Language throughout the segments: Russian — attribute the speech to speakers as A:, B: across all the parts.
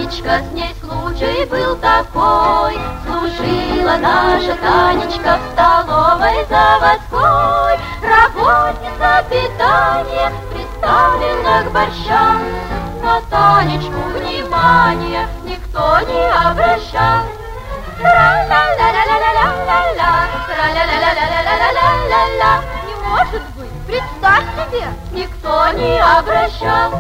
A: Танечка, с ней случай был такой. Служила наша Танечка в столовой заводской. Работница питания приставлена к борщам. На Танечку внимания никто не обращал. Тра-ля-ля-ля-ля-ля-ля-ля, тра-ля-ля-ля-ля-ля-ля-ля. Не может быть, представь себе, никто не обращал.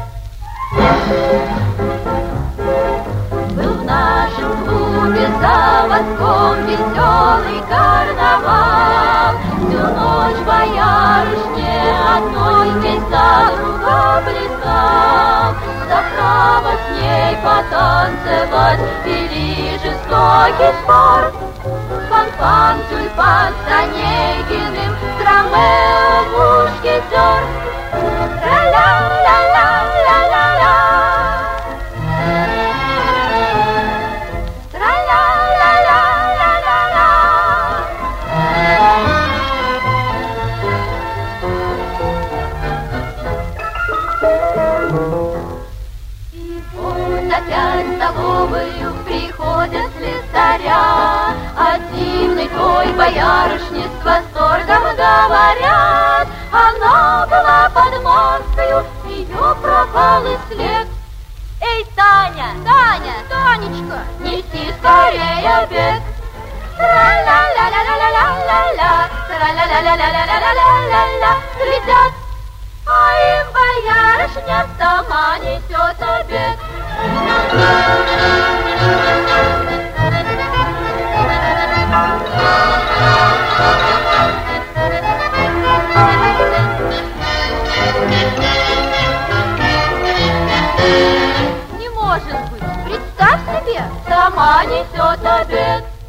A: Был в нашем клубе заводском веселый карнавал. Всю ночь боярышне одной весь закруга плясал. За право с ней потанцевать вели жестокий спор. Фан-фан, тюльпан с Онегиным, с Ромео мушкетер. Тра-ля-ля-ля-ля-ля-ля, тра-ля-ля-ля-ля-ля-ля. И вот опять в столовую приходят слесаря. О дивной той боярышне с восторгом говорят. Она была под маскою, ее пропал и след. Эй, Таня, Таня, Танечка, неси скорее обед. Тра-ля-ля-ля-ля-ля-ля-ля, тра-ля-ля-ля-ля-ля-ля-ля. Глядят, а им боярышня сама несет обед. Не может быть, представь себе, сама несет обед.